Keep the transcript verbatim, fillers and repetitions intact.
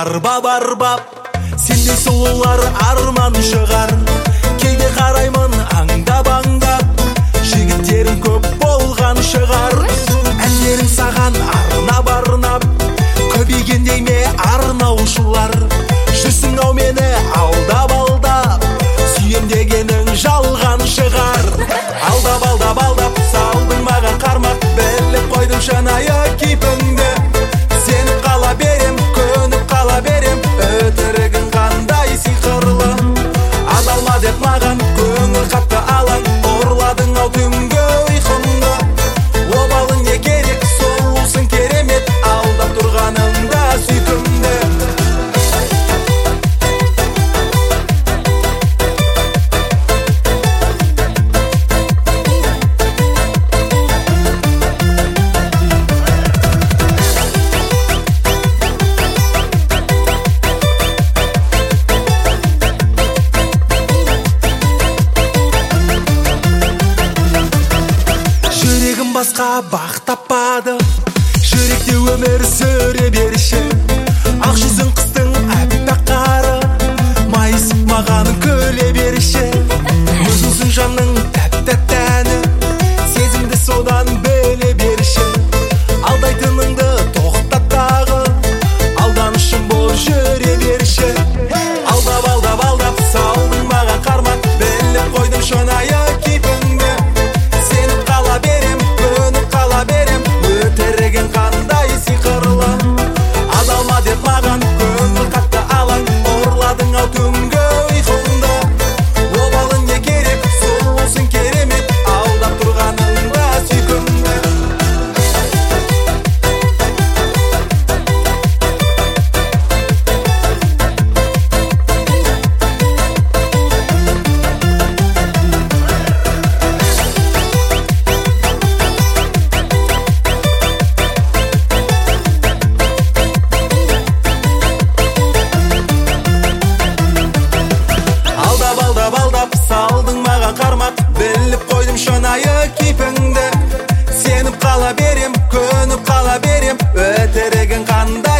арбап арбап, сендей сұлулар арман шығар. Кейде қараймын аңдап аңдап, жігіттерің көп болған шығар. Әндерің саған арнап арнап, көбейгендей ме арнаушылар. Жүрсің ау мені алдап алдап, сүйем дегенің жалған шығар. Алдап алдап алдап салдың маған қармақ, біліп қойдым шынайы кейпіңді. Сеніп қала берем, көніп қала берем, өтірігің қандай сиқырлы. Адалма деп маған көңіл қатты алаң, ұрладың ау түнгі ұйқымды. Обалың не керек, сұлусың керемет, алдап тұрғаныңда сүйкімді. Басқа бақ таппады, жүректе өмір сүре берші. Ақ жүзің қыстың әппақ қары, майысып маған күле берші. Өзіңсің жанның тәп-тәп тәні, сезімді содан біле берші. Алдайтыныңды тоқтат тағы, алданышым бол жүре берші. Алдап алдап алдап салдың маған қармақ, біліп қойдым шынайы кейпіңді. Сеніп қала берем, өтірігің қандай сиқырлы. Адалма деп маған көңіл қатты алаң, ұрладың ау түнгі ұйқымды. Обалың не керек, сұлусың керемет, алдап тұрғаныңда сүйкімді. Салдың маған қармақ, біліп қойдым шынайы кейпіңді. Сеніп қала берем, көніп қала берем, өтірігің қандай